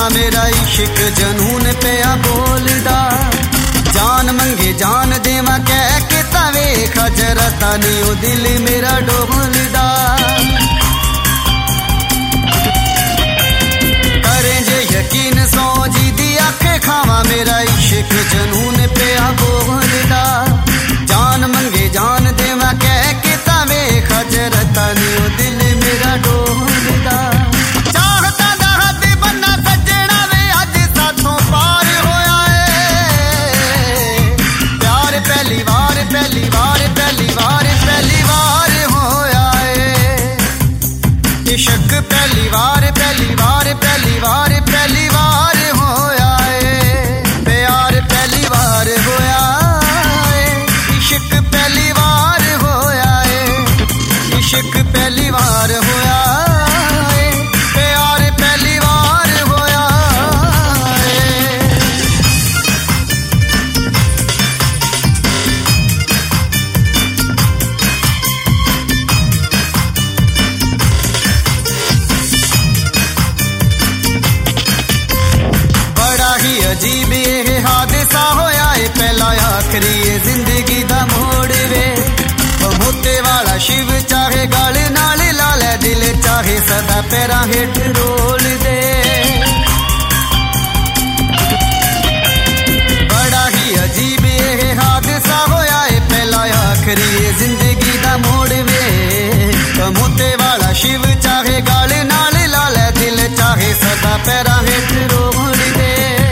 मेरा इश्क जनून पिया बोलदा। जान मंगे जान देवा कह के तवे खजरता नहीं ओ दिल मेरा डोलदा। करें जे यकीन सो जी दी अख खावा मेरा इश्क जनून पिया बोलदा। जान मंगे जान देवा कह के तवे खजरता नहीं ओ दिल मेरा डोलदा। इश्क पहली बार पहली बार पहली बार पहली बार होया है। प्यार पहली बार होया है। इश्क पहली बार होया है। इश्क पहली बार होया है। प्यार पहली बार होया है। अजीब ये हादसा होया है पहला आखिरी जिंदगी दा मोड़ वे। मोते वाला शिव चाहे गल नाल ला ले दिल चाहे सदा पैरा हेठ रोल दे। बड़ा ही अजीब ये हादसा होया है पहला आखिरी जिंदगी दा मोड़ वे। मोते वाला शिव चाहे गल नाल ला ले दिल चाहे सदा पैरा हेठ रोल दे।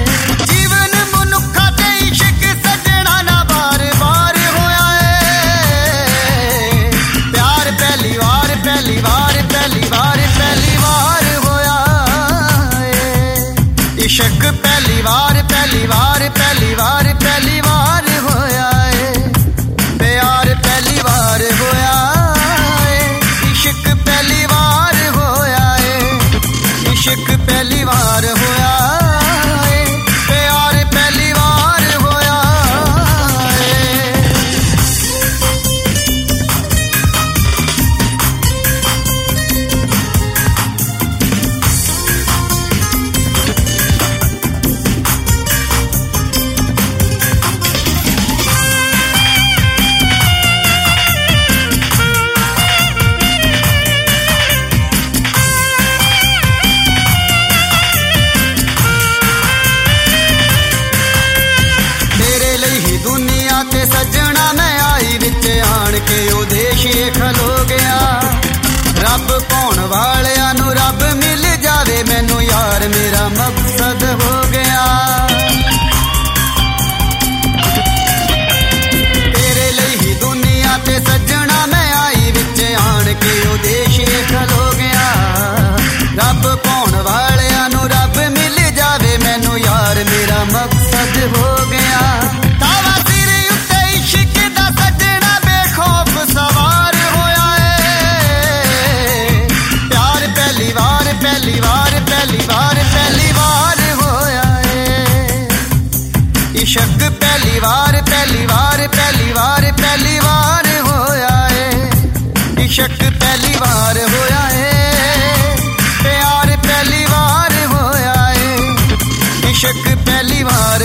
इश्क पहली बार पहली बार पहली बार पहली बार होया है। प्यार पहली बार होया है। इश्क पहली बार होया है। इश्क पहली बार होया है। प्यार पहली बार होया है। सजना मैं आई विच आन के ओ देश खलो गया। रब पाउण वालियां नूं रब मिल जावे मैनू यार मेरा मकसद हो गया। तेरे लिए ही दुनिया ते सजना मैं आई विच आन के ओ देश खलो गया। रब पाउण वालियां नूं रब मिल जावे मैनू यार मेरा मकसद हो गया। इश्क पहली बार पहली बार पहली बार पहली बार होया है। इश्क पहली बार होया है। प्यार पहली बार होया है। इश्क पहली बार